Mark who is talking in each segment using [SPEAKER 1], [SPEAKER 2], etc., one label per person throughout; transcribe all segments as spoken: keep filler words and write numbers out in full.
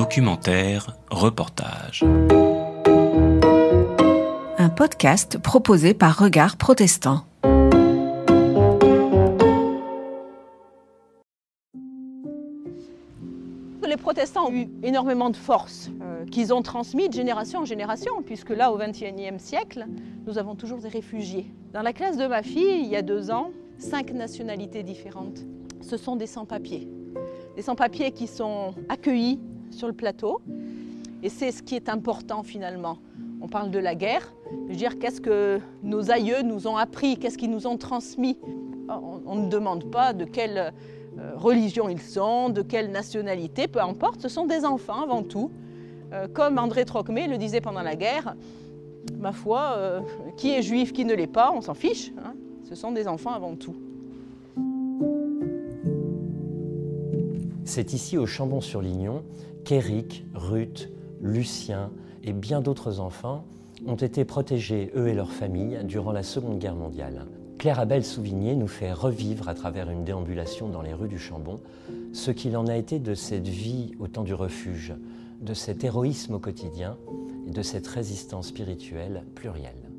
[SPEAKER 1] Documentaire, reportage.
[SPEAKER 2] Un podcast proposé par Regard Protestant.
[SPEAKER 3] Les protestants ont eu énormément de force euh, qu'ils ont transmis de génération en génération, puisque là, au vingt et unième siècle, nous avons toujours des réfugiés. Dans la classe de ma fille, il y a deux ans, cinq nationalités différentes. Ce sont des sans-papiers. Des sans-papiers qui sont accueillis sur le plateau. Et c'est ce qui est important finalement. On parle de la guerre. Je veux dire, qu'est-ce que nos aïeux nous ont appris? Qu'est-ce qu'ils nous ont transmis? On, on ne demande pas de quelle euh, religion ils sont, de quelle nationalité, peu importe. Ce sont des enfants avant tout. Euh, comme André Trocmé le disait pendant la guerre, ma foi, euh, qui est juif, qui ne l'est pas, on s'en fiche. Hein. Ce sont des enfants avant tout.
[SPEAKER 4] C'est ici, au Chambon-sur-Lignon, qu'Éric, Ruth, Lucien et bien d'autres enfants ont été protégés, eux et leurs familles, durant la Seconde Guerre mondiale. Claire Abel-Souvigné nous fait revivre, à travers une déambulation dans les rues du Chambon, ce qu'il en a été de cette vie au temps du refuge, de cet héroïsme au quotidien et de cette résistance spirituelle plurielle.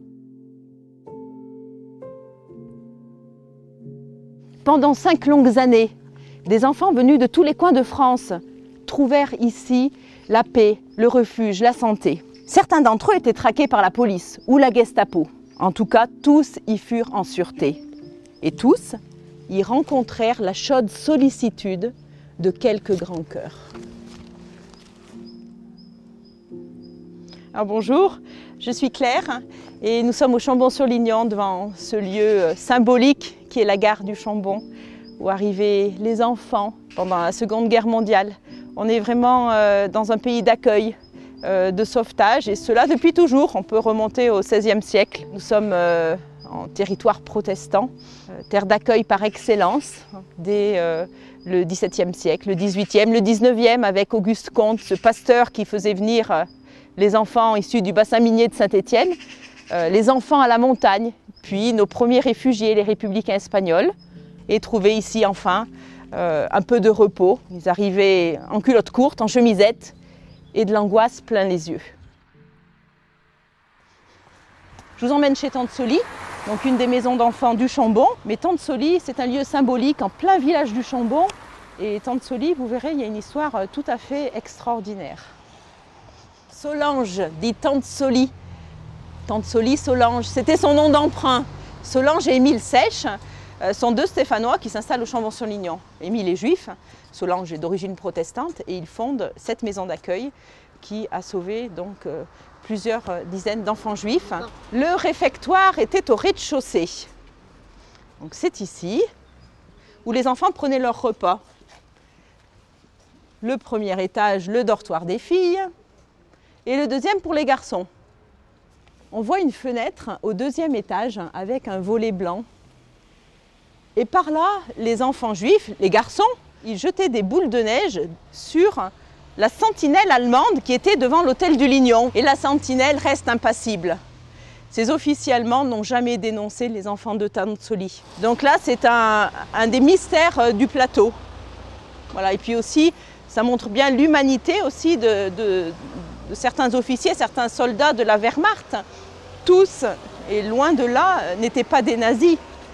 [SPEAKER 3] Pendant cinq longues années, des enfants venus de tous les coins de France trouvèrent ici la paix, le refuge, la santé. Certains d'entre eux étaient traqués par la police ou la Gestapo. En tout cas, tous y furent en sûreté. Et tous y rencontrèrent la chaude sollicitude de quelques grands cœurs. Alors bonjour, je suis Claire et nous sommes au Chambon-sur-Lignon devant ce lieu symbolique qui est la gare du Chambon, où arrivaient les enfants pendant la Seconde Guerre mondiale. On est vraiment euh, dans un pays d'accueil, euh, de sauvetage, et cela depuis toujours. On peut remonter au seizième siècle. Nous sommes euh, en territoire protestant, euh, terre d'accueil par excellence, dès euh, le dix-septième siècle, le dix-huitième, le dix-neuvième, avec Auguste Comte, ce pasteur qui faisait venir euh, les enfants issus du bassin minier de Saint-Étienne, euh, les enfants à la montagne, puis nos premiers réfugiés, les républicains espagnols, et trouver ici enfin euh, un peu de repos. Ils arrivaient en culotte courte, en chemisette, et de l'angoisse plein les yeux. Je vous emmène chez Tante Solie, donc une des maisons d'enfants du Chambon. Mais Tante Solie, c'est un lieu symbolique en plein village du Chambon. Et Tante Solie, vous verrez, il y a une histoire tout à fait extraordinaire. Solange, dit Tante Solie. Tante Solie, Solange, c'était son nom d'emprunt. Solange et Émile Sèche sont deux Stéphanois qui s'installent au Chambon-sur-Lignon. Émile est juif, Solange est d'origine protestante et ils fondent cette maison d'accueil qui a sauvé donc euh, plusieurs dizaines d'enfants juifs. Le réfectoire était au rez-de-chaussée. Donc c'est ici où les enfants prenaient leur repas. Le premier étage, le dortoir des filles, et le deuxième pour les garçons. On voit une fenêtre au deuxième étage avec un volet blanc. Et par là, les enfants juifs, les garçons, ils jetaient des boules de neige sur la sentinelle allemande qui était devant l'hôtel du Lignon. Et la sentinelle reste impassible. Ces officiers allemands n'ont jamais dénoncé les enfants de Tante Solie. Donc là, c'est un, un des mystères du plateau. Voilà. Et puis aussi, ça montre bien l'humanité aussi de, de, de certains officiers, certains soldats de la Wehrmacht. Tous, et loin de là, n'étaient pas des nazis.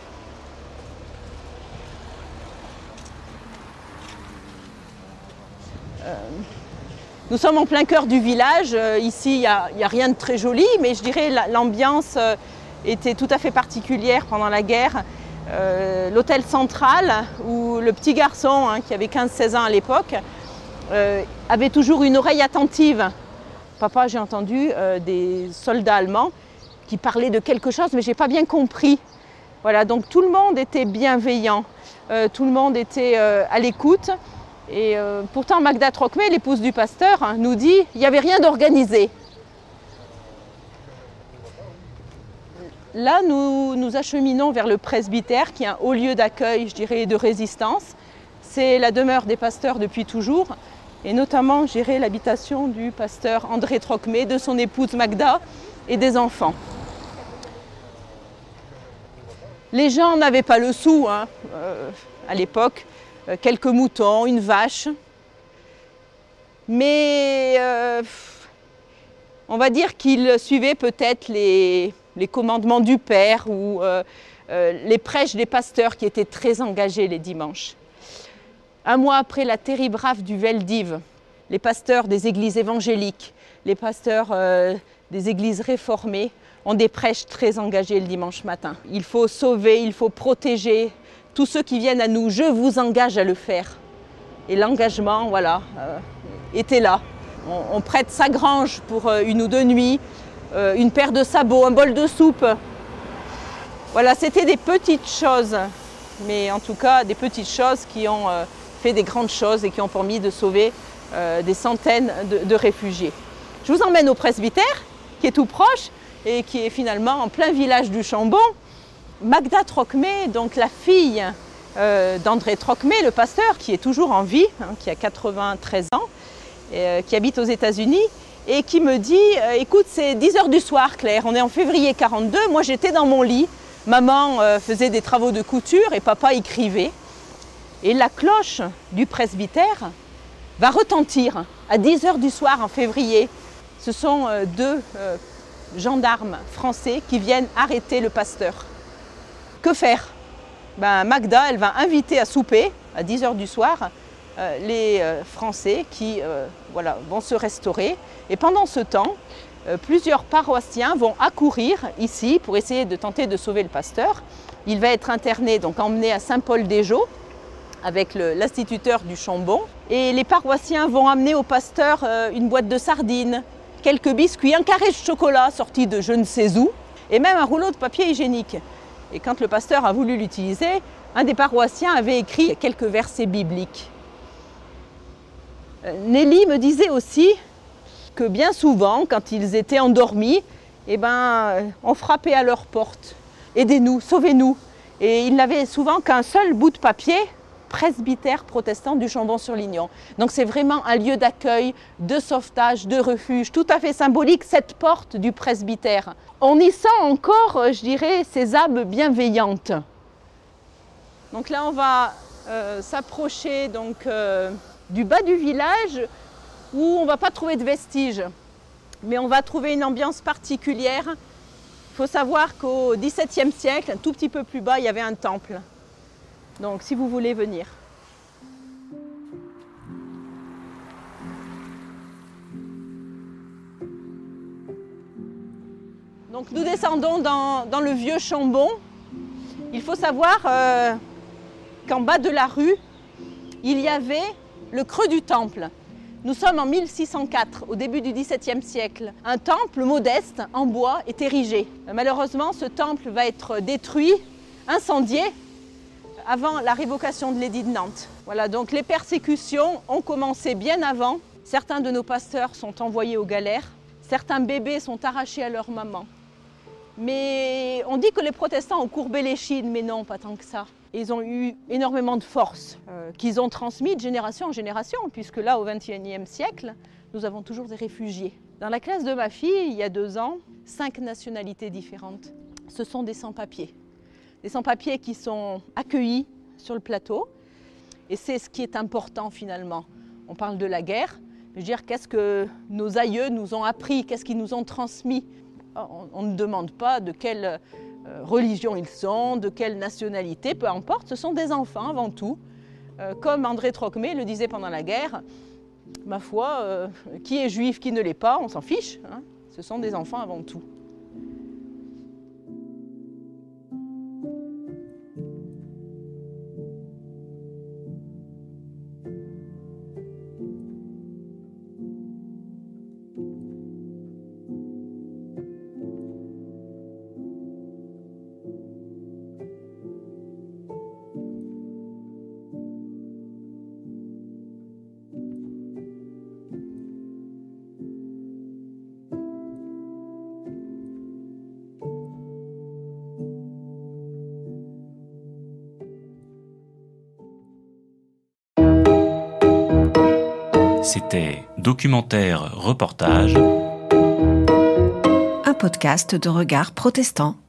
[SPEAKER 3] Nous sommes en plein cœur du village. Ici, il n'y a, a rien de très joli, mais je dirais l'ambiance était tout à fait particulière pendant la guerre. Euh, L'hôtel central, où le petit garçon, hein, qui avait quinze seize ans à l'époque, euh, avait toujours une oreille attentive. Papa, j'ai entendu euh, des soldats allemands qui parlaient de quelque chose, mais je n'ai pas bien compris. Voilà, donc tout le monde était bienveillant, euh, tout le monde était euh, à l'écoute. Et euh, pourtant, Magda Trocmé, l'épouse du pasteur, hein, nous dit qu'il n'y avait rien d'organisé. Là, nous nous acheminons vers le presbytère, qui est un haut lieu d'accueil, je dirais, et de résistance. C'est la demeure des pasteurs depuis toujours, et notamment, je dirais, l'habitation du pasteur André Trocmé, de son épouse Magda et des enfants. Les gens n'avaient pas le sou hein, euh, à l'époque. Quelques moutons, une vache. mais euh, on va dire qu'il suivait peut-être les, les commandements du Père ou euh, euh, les prêches des pasteurs qui étaient très engagés les dimanches. Un mois après la terrible rafle du Veldiv, les pasteurs des églises évangéliques, les pasteurs euh, des églises réformées ont des prêches très engagés le dimanche matin. Il faut sauver, il faut protéger tous ceux qui viennent à nous. Je vous engage à le faire. Et l'engagement, voilà, euh, était là. On, on prête sa grange pour euh, une ou deux nuits, euh, une paire de sabots, un bol de soupe. Voilà, c'était des petites choses, mais en tout cas des petites choses qui ont euh, fait des grandes choses et qui ont permis de sauver euh, des centaines de, de réfugiés. Je vous emmène au presbytère, qui est tout proche et qui est finalement en plein village du Chambon. Magda Trocmé, donc la fille euh, d'André Trocmé, le pasteur, qui est toujours en vie, hein, qui a quatre-vingt-treize ans, et, euh, qui habite aux États-Unis, et qui me dit euh, « Écoute, c'est dix heures du soir, Claire, on est en février quarante-deux, moi j'étais dans mon lit, maman euh, faisait des travaux de couture et papa écrivait. Et la cloche du presbytère va retentir à dix heures du soir en février. Ce sont euh, deux euh, gendarmes français qui viennent arrêter le pasteur. Que faire? Ben, Magda, elle va inviter à souper à dix heures du soir euh, les euh, Français qui euh, voilà, vont se restaurer. Et pendant ce temps, euh, plusieurs paroissiens vont accourir ici pour essayer de tenter de sauver le pasteur. Il va être interné, donc emmené à Saint-Paul-des-Geaux avec le, l'instituteur du Chambon. Et les paroissiens vont amener au pasteur euh, une boîte de sardines, quelques biscuits, un carré de chocolat sorti de je ne sais où, et même un rouleau de papier hygiénique. Et quand le pasteur a voulu l'utiliser, un des paroissiens avait écrit quelques versets bibliques. Nelly me disait aussi que bien souvent, quand ils étaient endormis, eh ben, on frappait à leur porte. Aidez-nous, sauvez-nous. Et ils n'avaient souvent qu'un seul bout de papier, presbytère protestant du Chambon-sur-Lignon. Donc c'est vraiment un lieu d'accueil, de sauvetage, de refuge, tout à fait symbolique, cette porte du presbytère. On y sent encore, je dirais, ces âmes bienveillantes. Donc là, on va euh, s'approcher donc, euh, du bas du village où on ne va pas trouver de vestiges, mais on va trouver une ambiance particulière. Il faut savoir qu'au dix-septième siècle, un tout petit peu plus bas, il y avait un temple. Donc, si vous voulez venir. Donc, nous descendons dans, dans le vieux Chambon. Il faut savoir euh, qu'en bas de la rue, il y avait le creux du temple. Nous sommes en mille six cent quatre, au début du dix-septième siècle. Un temple modeste, en bois, est érigé. Malheureusement, ce temple va être détruit, incendié, avant la révocation de l'édit de Nantes. Voilà, donc les persécutions ont commencé bien avant. Certains de nos pasteurs sont envoyés aux galères. Certains bébés sont arrachés à leur maman. Mais on dit que les protestants ont courbé l'échine, mais non, pas tant que ça. Ils ont eu énormément de force euh, qu'ils ont transmis de génération en génération, puisque là, au vingt et unième siècle, nous avons toujours des réfugiés. Dans la classe de ma fille, il y a deux ans, cinq nationalités différentes. Ce sont des sans-papiers. Des sans-papiers qui sont accueillis sur le plateau. Et c'est ce qui est important finalement. On parle de la guerre. Je veux dire, qu'est-ce que nos aïeux nous ont appris? Qu'est-ce qu'ils nous ont transmis? On, on ne demande pas de quelle euh, religion ils sont, de quelle nationalité, peu importe. Ce sont des enfants avant tout. Euh, comme André Trocmé le disait pendant la guerre, ma foi, euh, qui est juif, qui ne l'est pas, on s'en fiche. Hein. Ce sont des enfants avant tout.
[SPEAKER 1] C'était Documentaire Reportage,
[SPEAKER 2] un podcast de Regard Protestant.